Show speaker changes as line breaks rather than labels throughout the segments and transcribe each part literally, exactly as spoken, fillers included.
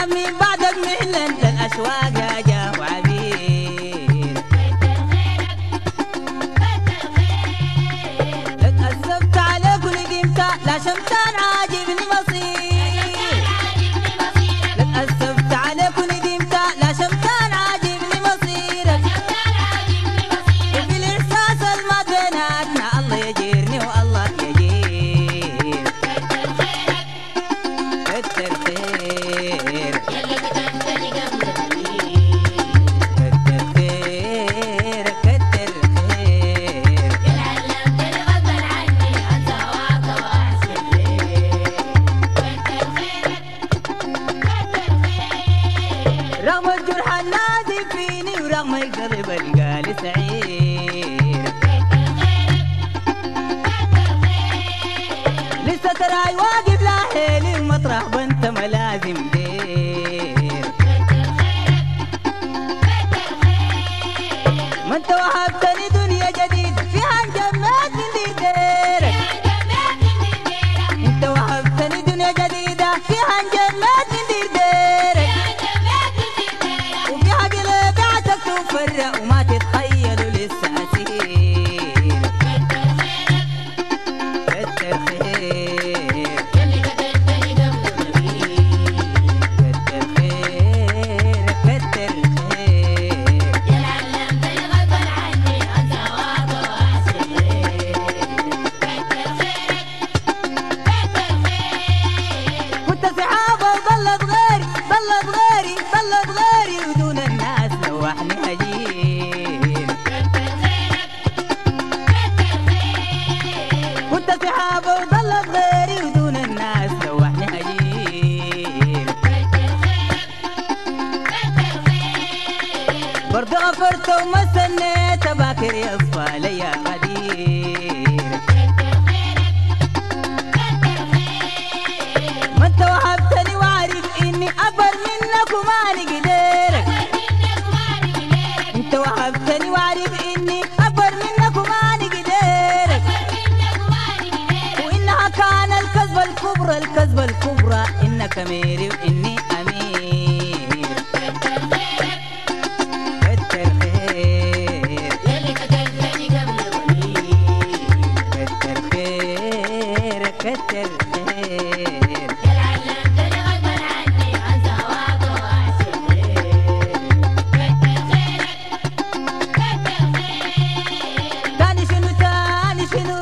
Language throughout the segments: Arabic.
من بعدك مهلا للأشواق يا جاه وعبير. اتأسفت عليك وندمت لا شمتان عاجبني مصير. اتأسفت عليك وندمت لا شمتان عاجبني مصيرك. في الإحساس الما بيناتنا الله يجيرني والله يجير. كتر خير
يلي كتبتني قبل
كتر خير كتر خير.
علمتني غصبا عني انسى واعطى واحسن ليك. كتر خيرك كتر خير.
رغم الجرح النازف فيني ورغم القلب القالي سعير.
كتر خيرك كتر خير.
لسه تراي واقف لاهيلي ومطرح بنت ملازم دير.
كتر خيرك كتر خير.
ما انت وهبتني دنيا جديدة فيها انجمات من ديرك. انت وهبتني دنيا جديدة فيها انجمات من ديرك. وفيها قلبي عتك تفرق وما تتخيلوا لسه اسير. كتر خير
يلي كتبتني قبل
كتر خير كتر خير.
علمتني غصبا عني انسى واعطى واحسن ليك. كتر خيرك كتر خير.
كنت سحابة وظلت غيري ظلت غيري ظلت غيري ودون الناس لوحني هجير.
كتر خيرك كتر خير.
كنت سحابة وظلت غيري ودون الناس لوحني هجير.
كتر خيرك كتر خير.
برضو غفرت وما استنيت باكر يصفى ليا غدير.
كتر خيرك كتر خير.
ما انت وهبتني وعارف اني اكبر منك وماني قديرك.
منك وماني غيرك.
انت وهبتني وعارف اني اكبر منك وماني قديرك.
منك وماني غيرك.
وإنها كان الكذبة الكبرى الكذبة الكبرى إنك أميري وإني أمير.
كتر خيرك
كتر خير
يلي كتبتني قبل
كتر خير كتر خير.
علمتني غصبا عني انسى واعطى واحسن ليك. كتر خيرك كتر خير.
تاني شنو تاني شنو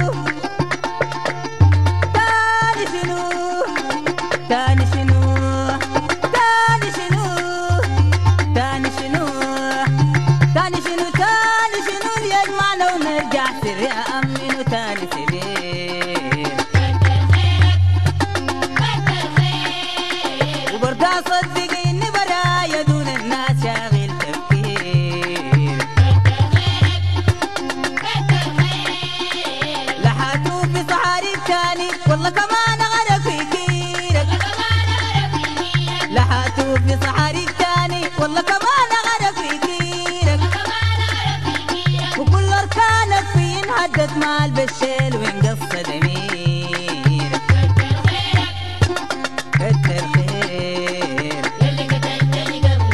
تاني شنو تاني شنو تاني شنو تاني شنو تاني شنو تاني شنو اللي يجمعنا ونرجع سر يا أمين وتاني سرير.
كتر خيرك كتر خير.
وبرضه صدق إني برايا دون الناس شاغل تفكير.
كتر خيرك كتر خير.
لحاتوا في صحاري التاني والله كمان غرق في كيرك.
كمان اعرف يمينك.
لحاتوا في صحاري التاني والله كمان غرق في كيرك.
كمان اعرف يمينك.
وكل أركانك في انهدت مال بالشيل وانقص ضمير.
كتر خيرك
كتر خير
يلي كتبتني قبل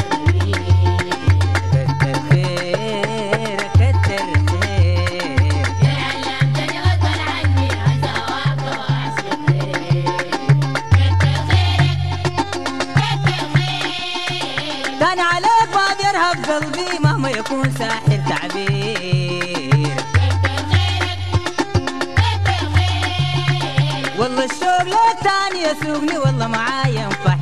كتر خير كتر خير.
علمتني غصبا عني انسى واعطى واحسن ليك. كتر خيرك كتر خير.
كان عليك ما بيرهب قلبي مهما يكون ساحر تعبير.
كتر خيرك كتر خير.
والله الشوق لك تاني يسوقني والله معايا ينفع